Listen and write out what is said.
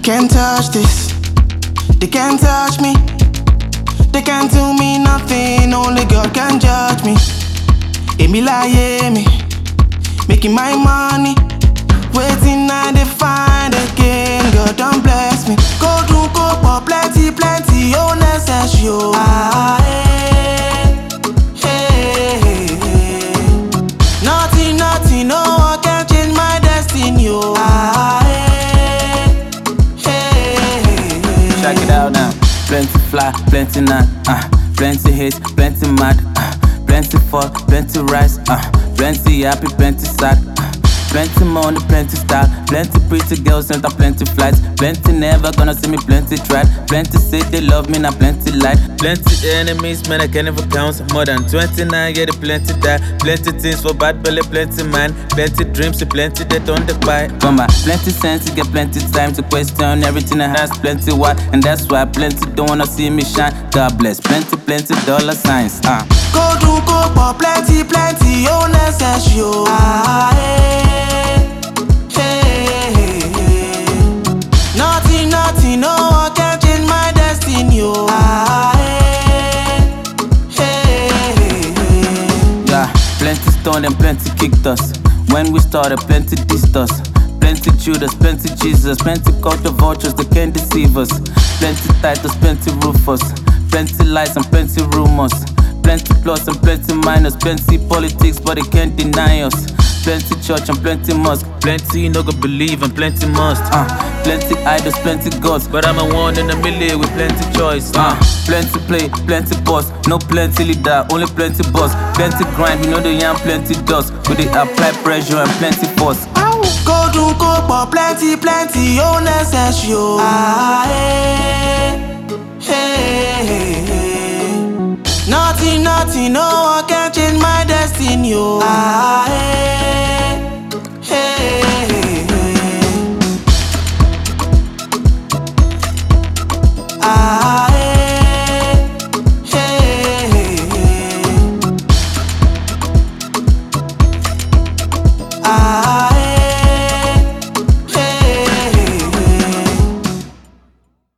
can't touch this. They can't touch me. They can't do me nothing. Only God can judge me. Emi lie me, making my money. Waiting and they find again. God don't bless me. Go do go for plenty, plenty. Oh necessary. Ah, nothing, nothing. No one can change my destiny. Oh, ah, Check it out now. Plenty fly, plenty not, plenty hate, plenty mad, plenty fall, plenty rise, plenty happy, plenty sad, plenty money, plenty style, plenty pretty girls and plenty flights, plenty never gonna see me, plenty tried, plenty say they love me, now plenty light, plenty enemies, man I can't even count, more than 29, yeah they plenty die, plenty things for bad belly, plenty man, plenty dreams, plenty they don't buy. But my plenty sense, get plenty time to question everything I has, plenty why, and that's why plenty don't wanna see me shine. God bless, plenty, plenty dollar signs. Go do go for plenty, plenty, oh necessary. Ah, nothing, nothing, no one can change my destiny. Ah, yeah, plenty stone and plenty kicked us. When we started, plenty dissed us. Plenty Judas, plenty Jesus, plenty culture vultures that can't deceive us. Plenty titles, plenty Rufus, plenty lies and plenty rumors. Plenty plus and plenty minus, plenty politics, but they can't deny us. Plenty church and plenty mosque, plenty no go believe and plenty must. Plenty idols, plenty gods, but I'm a one in a million with plenty choice. Plenty play, plenty boss, no plenty leader, only plenty boss. Plenty grind, we know the young plenty dust, but they apply pressure and plenty force. go do go for plenty, plenty, oh necessary. Ah, nothing, nothing, no one can change my destiny. Ah,